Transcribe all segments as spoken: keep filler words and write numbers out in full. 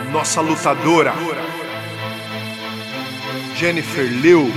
nossa lutadora, Jennifer Liu.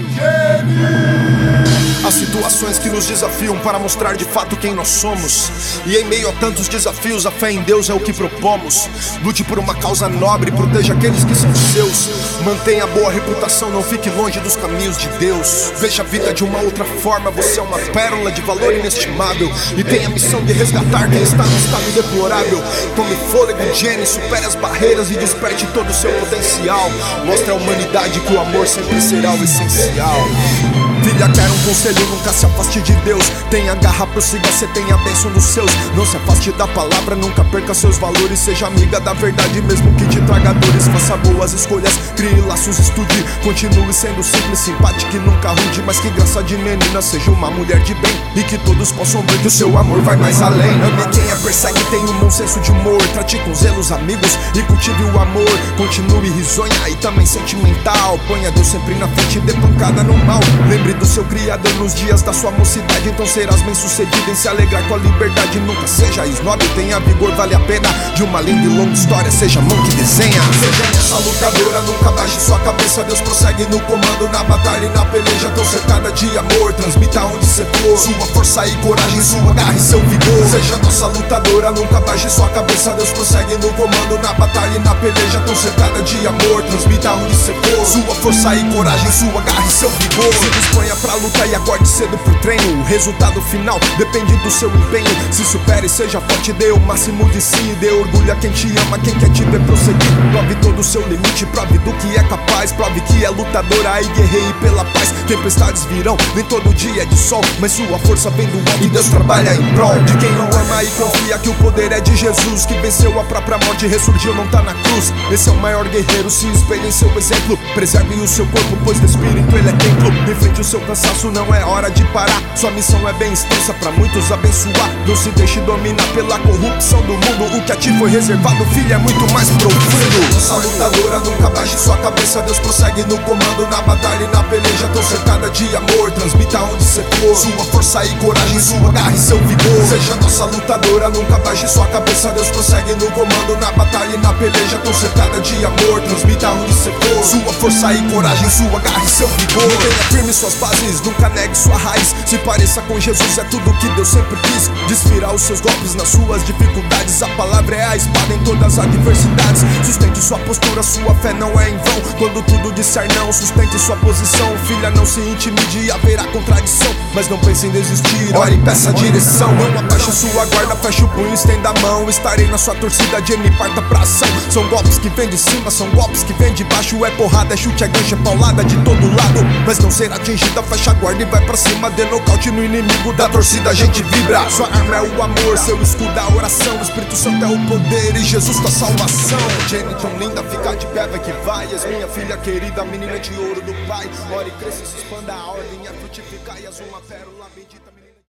Há situações que nos desafiam para mostrar de fato quem nós somos. E em meio a tantos desafios, a fé em Deus é o que propomos. Lute por uma causa nobre, proteja aqueles que são seus. Mantenha boa reputação, não fique longe dos caminhos de Deus. Veja a vida de uma outra forma, você é uma pérola de valor inestimável. E tem a missão de resgatar quem está no estado deplorável. Tome fôlego, Jenny, supere as barreiras e desperte todo o seu potencial. Mostre à humanidade que o amor sempre será o essencial. Filha, quer um conselho, nunca se afaste de Deus. Tenha garra, prossiga, cê tem a bênção dos seus. Não se afaste da palavra, nunca perca seus valores. Seja amiga da verdade, mesmo que te traga dores. Faça boas escolhas, crie laços, estude. Continue sendo simples, simpática e nunca rude. Mas que graça de menina, seja uma mulher de bem. E que todos possam ver que o seu amor vai mais além. Ame quem a persegue, tenha um bom senso de humor. Trate com zelo os amigos e cultive o amor. Continue risonha e também sentimental. Ponha Deus sempre na frente e dê pancada no mal. Lembre do seu criador nos dias da sua mocidade. Então serás bem sucedido em se alegrar com a liberdade. Nunca seja snob, tenha vigor, vale a pena. De uma linda e longa história, seja mão que desenha. Seja essa lutadora, nunca baixe sua cabeça. Deus prossegue no comando, na batalha e na peleja. Tão cercada de amor, transmita onde cê for. Sua força e coragem, sua garra e seu vigor. Seja nossa lutadora, nunca baixe sua cabeça. Deus prossegue no comando, na batalha e na peleja. Tão cercada de amor, transmita onde cê for. Sua força e coragem, sua garra e seu vigor. Se disponha pra lutar e acorde cedo pro treino. O resultado final depende do seu empenho. Se supere, seja forte, dê o máximo de si. Dê orgulho a quem te ama, quem quer te ver prosseguir. Prove todo o seu limite, prove do que é capaz. Prove que é lutadora e guerreie pela paz. Tempestades virão, nem todo dia é de sol. Mas sua força vem do alto e Deus trabalha em prol de quem o ama e confia que o poder é de Jesus. Que venceu a própria morte e ressurgiu, não tá na cruz. Esse é o maior guerreiro, se espelhe em seu exemplo. Preserve o seu corpo, pois do espírito ele é templo. Enfrente o seu cansaço, não é hora de parar. Sua missão é bem extensa pra muitos abençoar. Não se deixe dominar pela corrupção do mundo. O que a ti foi reservado, filho, é muito mais profundo. Nossa lutadora, nunca baixe sua cabeça. Deus prossegue no comando, na batalha e na peleja. Tão cercada de amor, transmita onde cê for. Sua força e coragem, sua garra e seu vigor. Seja nossa lutadora, nunca baixe sua cabeça. Deus prossegue no comando, na batalha e na peleja. Tão cercada de amor, transmita onde cê for. Sua força e coragem, sua garra e seu vigor. Tenha firme suas bases, nunca negue sua raiz. Se pareça com Jesus, é tudo que Deus sempre quis. Desfirar os seus golpes nas suas dificuldades. A palavra é a espada em todas as adversidades. Sustente sua postura, sua fé não é em vão. Quando tudo disser não, sustente sua posição. Filha, não se intimide, haverá contradição. Mas não pense em desistir, ore e peça direção. Não abaixe sua guarda, feche o punho, estenda a mão. Estarei na sua torcida, Jenny, parta pra ação. São golpes que vêm de cima, são golpes que vêm de baixo. É porrada, é chute, é gancho, é paulada de todo lado. Mas não será atingida, fecha a guarda e vai pra cima. Dê nocaute no inimigo, da torcida a gente vibra. Sua arma é o amor, seu escudo é a oração. O Espírito Santo é o poder e Jesus tua salvação. Jenny tão linda, fica de pé, vai que vai. És minha filha querida, menina de ouro do Pai. Ore, cresça e se expanda, a ordem é frutificar. E és uma pérola bendita.